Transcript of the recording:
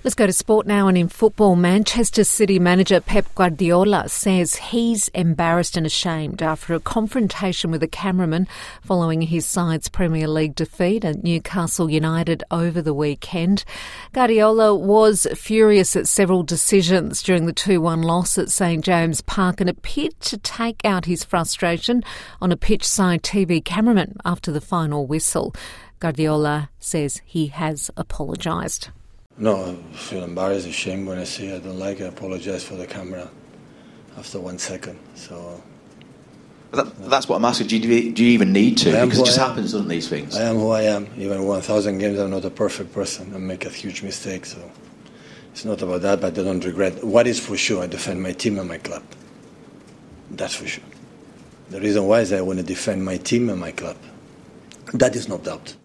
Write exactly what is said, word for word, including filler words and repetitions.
Let's go to sport now, and in football, Manchester City manager Pep Guardiola says he's embarrassed and ashamed after a confrontation with a cameraman following his side's Premier League defeat at Newcastle United over the weekend. Guardiola was furious at several decisions during the two one loss at St James Park and appeared to take out his frustration on a pitch-side T V cameraman after the final whistle. Guardiola says he has apologised. No, I feel embarrassed, ashamed when I see it. I don't like it. I apologise for the camera after one second. So that, that's what I'm asking. Do you, do you even need to? Because it just happens, doesn't these things? I am who I am. Even one thousand games, I'm not a perfect person. I make a huge mistake. So it's not about that, but I don't regret. What is for sure, I defend my team and my club. That's for sure. The reason why is I want to defend my team and my club. That is no doubt.